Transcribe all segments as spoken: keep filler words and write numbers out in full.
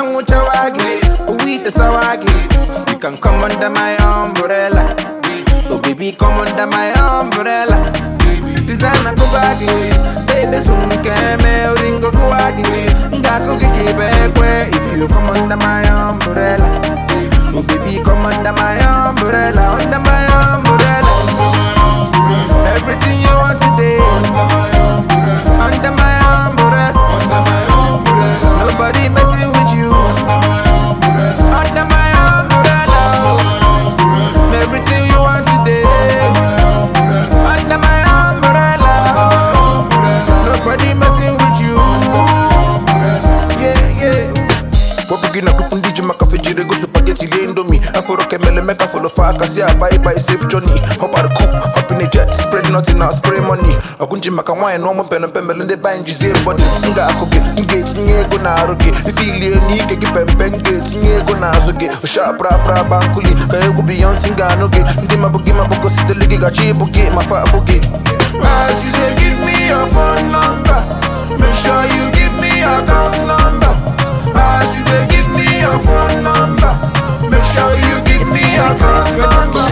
Anguchawagi, we the Sawagi. You can come under my umbrella. Oh baby, come under my umbrella. Designer Kubagi, baby soon came a ringo Kuagi. Ngaku kiki back if you come under my umbrella. Oh baby, come under my umbrella, under my umbrella. Everything you want today, under my umbrella. Nobody messing with you, under my umbrella. Everything you want today, under my umbrella. Nobody messing with you. Yeah, yeah. Wapugina kupundiji makafijire go spaghetti lendo me. I follow Kemele make I follow Faka. See I buy buy safe journey. Hop out the coop, hop in a jet, spread nothing out, spray money. Akunji maka no more pen and pemel and they buy in Giselle body. Nga akoge, engage nyego na aroge. Ifili ni keki pempen gates nyego na azoge. Osha bra bra bankuli, kaya go Beyonce nganoge. Ndi mabugi maboko si the ligi gachi bugi, my fat bugi. As you dey give me your phone number, make sure you give me your account number. As you dey give me your phone number, make sure you give me your account number.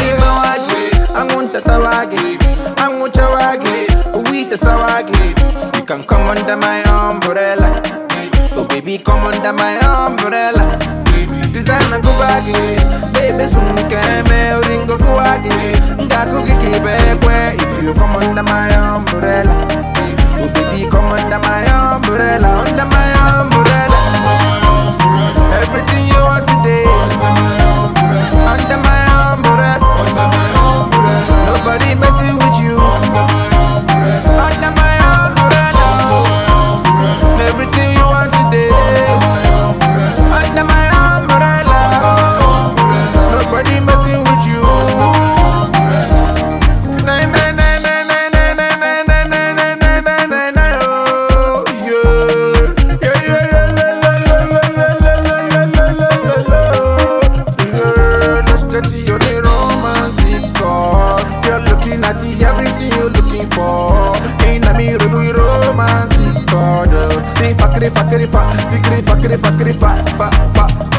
Anguntawagi, Anguchawagi, we the Sawagi. You can come under my umbrella. Oh baby, come under my umbrella. Designer Kubagi, baby soon came a ringo Kuagi. Ngaku kiki back if you come under my umbrella. Oh baby, come under my umbrella, under my umbrella. Everything you want today, under my umbrella. Nobody messing with you, under my umbrella. Everything you want today, under my umbrella. Nobody messing with you. Nine nine nine nine nine nine nine nine nine nine nine nine nine nine. Oh yeah, yeah yeah yeah la la la la la la la la la la. Let's get to your romantic call. You're looking at the everything you're looking for. Ain't a me really romantic call. They fuck it, fuck it, fuck, fuck it, fuck it, fuck it, fuck, fuck, fuck.